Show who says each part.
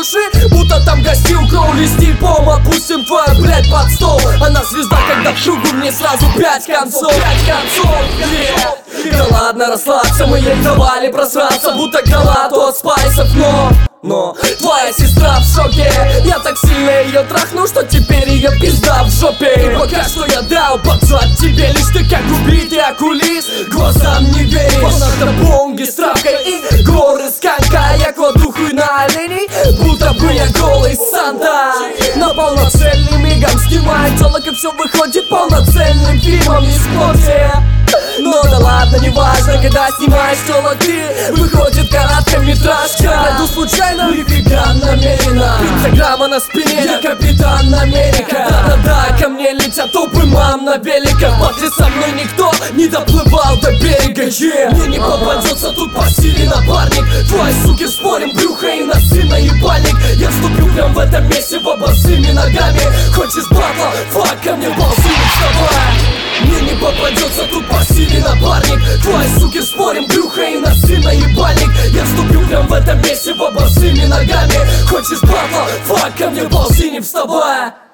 Speaker 1: души, будто там гостилка. Улести пом, опустим твою, блядь, под стол. Она звезда, когда в шугу, мне сразу 5 концов. Да ладно, расслабься, мы ей давали просраться, будто гнала от спайсов, но твоя сестра в шоке. Я так сильно ее трахну, что теперь ее пизда в жопе. И пока что я дал поджать тебе, лишь ты как убитый окулист, глазам не веришь. Понадо бонги с травкой и горы с конька. Я кладу хуй на оленей, будто бы я голый Санта. Но полноценным мигом снимает телок, и все выходит полноценным фильмом, не спорьте. Но да ладно, не важно, когда снимаешь телок, ты выходит короткометражка. Пройду случайно, нифига намеренно. Пентаграмма на спине, я капитан Америка. Да-да-да, ко мне летят толпы мам на великах. После со мной никто не доплывал до берега. Мне не попадется тут по силе напарник. Твои суки спорим, брюхо и носы на ебальник. Я вступлю прям в этом месте в босыми ногами. Хочешь батла? Фак, ко мне ползи, не вставай. Мне не попадется тут по силе напарник. Твои суки спорим, брюхо и носы на ебальник. Я вступлю прям в этом месте в босыми ногами. Хочешь батла? Фак, ко мне ползи, не вставай.